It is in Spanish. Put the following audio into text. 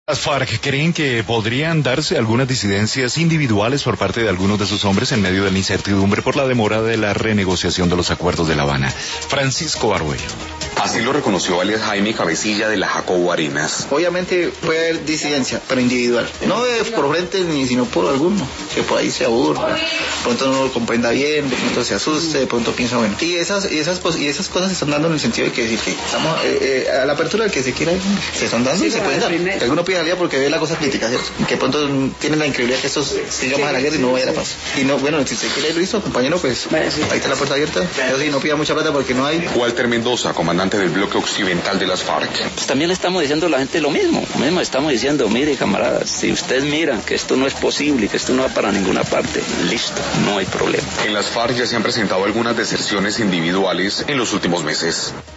Las FARC creen que podrían darse algunas disidencias individuales por parte de algunos de sus hombres en medio de la incertidumbre por la demora de la renegociación de los acuerdos de La Habana. Francisco Arguello. Así lo reconoció alias Jaime Cabecilla de la Jacobo Arenas. Obviamente puede haber disidencia, pero individual. No por frente ni sino por alguno, que por ahí se aburra, de pronto no lo comprenda bien, de pronto se asuste, de pronto piensa bueno. Y esas cosas se están dando en el sentido de que decir que estamos a la apertura del que se quiera ir, se están dando y se pueden dar. Que alguno pide salida porque ve la cosa crítica, ¿cierto? Y que pronto tienen la incredulidad que estos sigan más a la guerra y no vaya a la paz. Y no, bueno, si se quiere ir listo, compañero, pues ahí está la puerta abierta. Eso sí, no pida mucha plata porque no hay. Walter Mendoza, comandante del bloque occidental de las FARC. Pues también le estamos diciendo a la gente lo mismo estamos diciendo, mire camaradas, si ustedes miran que esto no es posible, que esto no va para ninguna parte, listo, no hay problema. En las FARC ya se han presentado algunas deserciones individuales en los últimos meses.